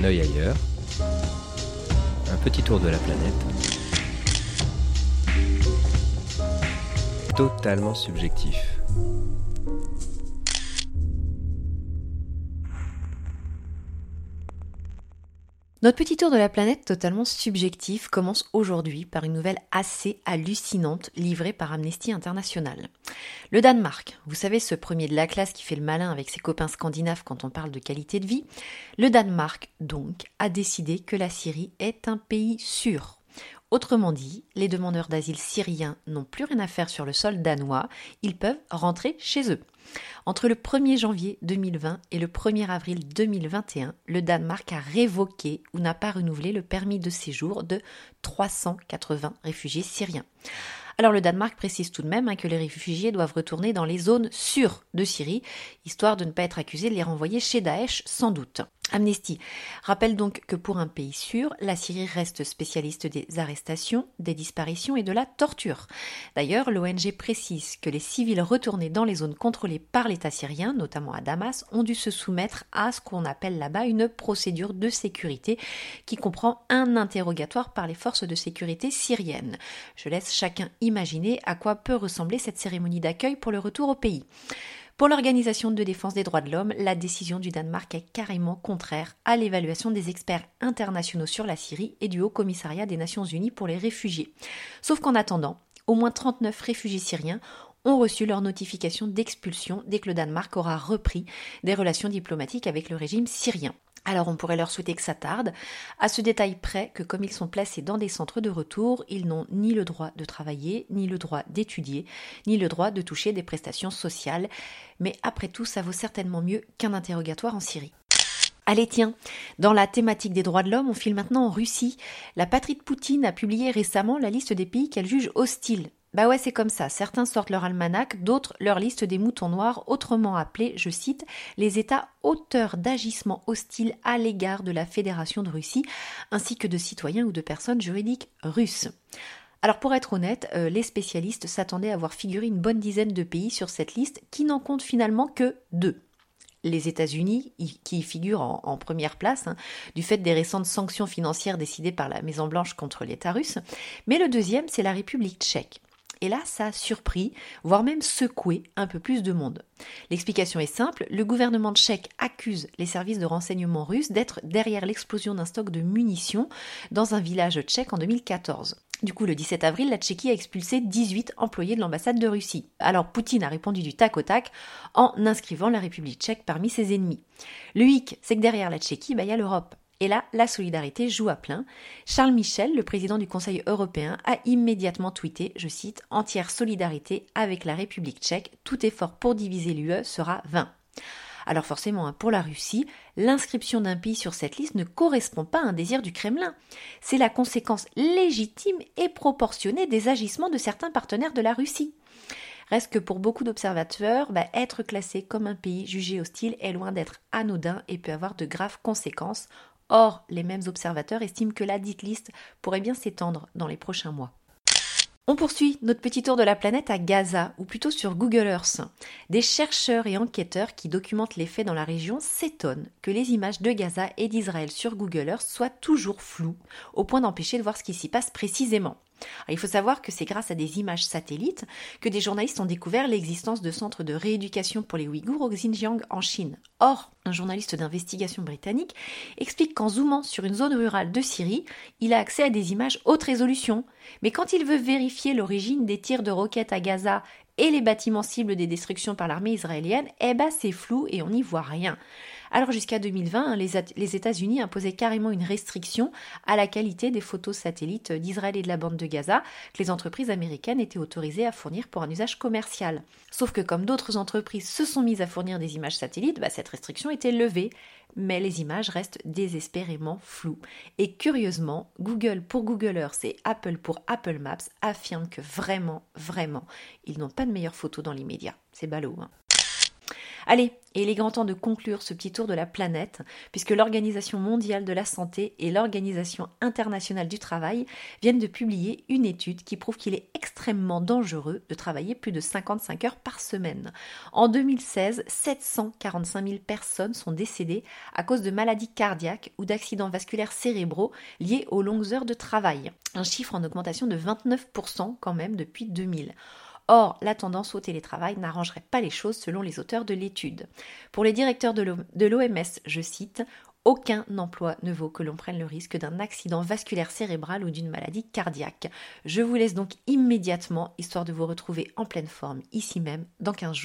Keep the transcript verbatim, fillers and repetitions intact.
un œil ailleurs, un petit tour de la planète, totalement subjectif. Notre petit tour de la planète totalement subjectif commence aujourd'hui par une nouvelle assez hallucinante livrée par Amnesty International. Le Danemark, vous savez ce premier de la classe qui fait le malin avec ses copains scandinaves quand on parle de qualité de vie, le Danemark donc a décidé que la Syrie est un pays sûr. Autrement dit, les demandeurs d'asile syriens n'ont plus rien à faire sur le sol danois, ils peuvent rentrer chez eux. Entre le premier janvier deux mille vingt et le premier avril deux mille vingt et un, le Danemark a révoqué ou n'a pas renouvelé le permis de séjour de trois cent quatre-vingts réfugiés syriens. Alors le Danemark précise tout de même hein, que les réfugiés doivent retourner dans les zones sûres de Syrie, histoire de ne pas être accusés de les renvoyer chez Daesh sans doute. Amnesty rappelle donc que pour un pays sûr, la Syrie reste spécialiste des arrestations, des disparitions et de la torture. D'ailleurs, l'O N G précise que les civils retournés dans les zones contrôlées par l'État syrien, notamment à Damas, ont dû se soumettre à ce qu'on appelle là-bas une procédure de sécurité qui comprend un interrogatoire par les forces de sécurité syriennes. Je laisse chacun imaginer à quoi peut ressembler cette cérémonie d'accueil pour le retour au pays. Pour l'Organisation de défense des droits de l'homme, la décision du Danemark est carrément contraire à l'évaluation des experts internationaux sur la Syrie et du Haut Commissariat des Nations Unies pour les réfugiés. Sauf qu'en attendant, au moins trente-neuf réfugiés syriens ont reçu leur notification d'expulsion dès que le Danemark aura repris des relations diplomatiques avec le régime syrien. Alors on pourrait leur souhaiter que ça tarde, à ce détail près que comme ils sont placés dans des centres de retour, ils n'ont ni le droit de travailler, ni le droit d'étudier, ni le droit de toucher des prestations sociales. Mais après tout, ça vaut certainement mieux qu'un interrogatoire en Syrie. Allez tiens, dans la thématique des droits de l'homme, on file maintenant en Russie. La patrie de Poutine a publié récemment la liste des pays qu'elle juge hostiles. Bah ouais, c'est comme ça. Certains sortent leur almanach, d'autres leur liste des moutons noirs, autrement appelés, je cite, les États auteurs d'agissements hostiles à l'égard de la Fédération de Russie, ainsi que de citoyens ou de personnes juridiques russes. Alors pour être honnête, euh, les spécialistes s'attendaient à voir figurer une bonne dizaine de pays sur cette liste qui n'en compte finalement que deux. Les États-Unis, qui y figurent en, en première place, hein, du fait des récentes sanctions financières décidées par la Maison-Blanche contre l'État russe, mais le deuxième, c'est la République tchèque. Et là, ça a surpris, voire même secoué un peu plus de monde. L'explication est simple, le gouvernement tchèque accuse les services de renseignement russes d'être derrière l'explosion d'un stock de munitions dans un village tchèque en deux mille quatorze. Du coup, le dix-sept avril, la Tchéquie a expulsé dix-huit employés de l'ambassade de Russie. Alors Poutine a répondu du tac au tac en inscrivant la République tchèque parmi ses ennemis. Le hic, c'est que derrière la Tchéquie, bah, y a l'Europe. Et là, la solidarité joue à plein. Charles Michel, le président du Conseil européen, a immédiatement tweeté, je cite, « Entière solidarité avec la République tchèque, tout effort pour diviser l'U E sera vain ». Alors forcément, pour la Russie, l'inscription d'un pays sur cette liste ne correspond pas à un désir du Kremlin. C'est la conséquence légitime et proportionnée des agissements de certains partenaires de la Russie. Reste que pour beaucoup d'observateurs, bah, être classé comme un pays jugé hostile est loin d'être anodin et peut avoir de graves conséquences. Or, les mêmes observateurs estiment que la dite liste pourrait bien s'étendre dans les prochains mois. On poursuit notre petit tour de la planète à Gaza, ou plutôt sur Google Earth. Des chercheurs et enquêteurs qui documentent les faits dans la région s'étonnent que les images de Gaza et d'Israël sur Google Earth soient toujours floues, au point d'empêcher de voir ce qui s'y passe précisément. Alors, il faut savoir que c'est grâce à des images satellites que des journalistes ont découvert l'existence de centres de rééducation pour les Ouïghours au Xinjiang en Chine. Or, un journaliste d'investigation britannique explique qu'en zoomant sur une zone rurale de Syrie, il a accès à des images haute résolution. Mais quand il veut vérifier l'origine des tirs de roquettes à Gaza et les bâtiments cibles des destructions par l'armée israélienne, eh ben c'est flou et on n'y voit rien. Alors jusqu'à deux mille vingt, les, les États-Unis imposaient carrément une restriction à la qualité des photos satellites d'Israël et de la bande de Gaza que les entreprises américaines étaient autorisées à fournir pour un usage commercial. Sauf que comme d'autres entreprises se sont mises à fournir des images satellites, bah, cette restriction était levée. Mais les images restent désespérément floues. Et curieusement, Google pour Google Earth et Apple pour Apple Maps affirment que vraiment, vraiment, ils n'ont pas de meilleures photos dans l'immédiat. C'est ballot, hein. Allez, et il est grand temps de conclure ce petit tour de la planète, puisque l'Organisation mondiale de la santé et l'Organisation internationale du travail viennent de publier une étude qui prouve qu'il est extrêmement dangereux de travailler plus de cinquante-cinq heures par semaine. En deux mille seize, sept cent quarante-cinq mille personnes sont décédées à cause de maladies cardiaques ou d'accidents vasculaires cérébraux liés aux longues heures de travail. Un chiffre en augmentation de vingt-neuf pour cent quand même depuis deux mille. Or, la tendance au télétravail n'arrangerait pas les choses selon les auteurs de l'étude. Pour les directeurs de l'O M S, je cite, « Aucun emploi ne vaut que l'on prenne le risque d'un accident vasculaire cérébral ou d'une maladie cardiaque. Je vous laisse donc immédiatement, histoire de vous retrouver en pleine forme ici même dans quinze jours. »